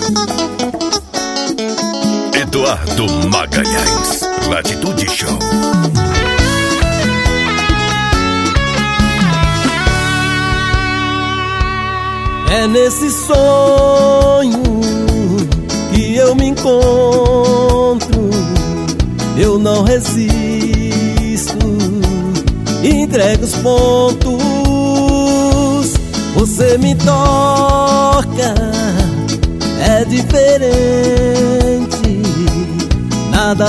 Eduardo Magalhães, Latitude Show. É nesse sonho que eu me encontro, eu não resisto, entrego os pontos, você me toca, é diferente, nada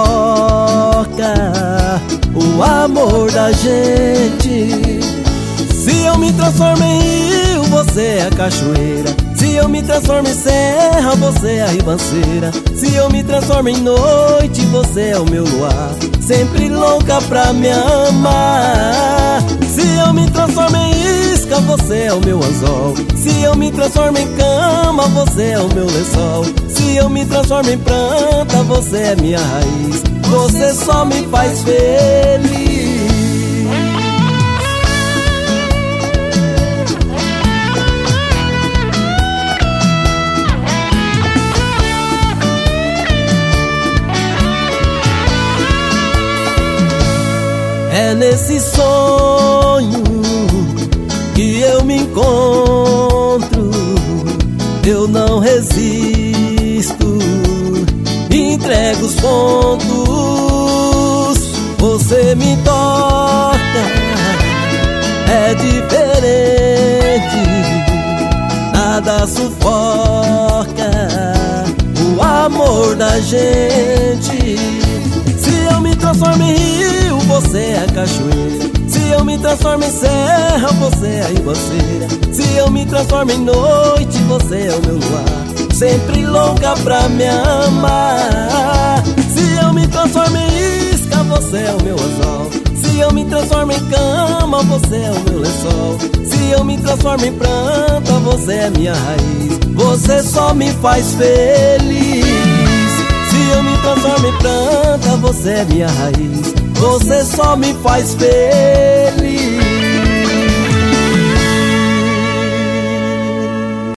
sufoca o amor da gente. Se eu me transformo em rio, você é a cachoeira. Se eu me transformo em serra, você é a ribanceira. Se eu me transformo em noite, você é o meu luar, sempre louca pra me amar. Se eu me transformo em isca, você é o meu anzol. Se eu me transformo em cama, você é o meu lençol. Se eu me transformo em planta, você é minha raiz. Você só me faz feliz. É nesse sonho que eu me encontro, eu não resisto, entrego os pontos, você me toca, é diferente, nada sufoca o amor da gente. Se eu me transformo em rio, você é a cachoeira. Se eu me transformo em serra, você é a ribanceira. Se eu me transformo em noite, você é o meu luar, sempre louca pra me amar. Se eu me transformo em isca, você é o meu anzol. Se eu me transformo em cama, você é o meu lençol. Se eu me transformo em planta, você é minha raiz. Você só me faz feliz. Se eu me transformo em planta, você é minha raiz. Você só me faz feliz.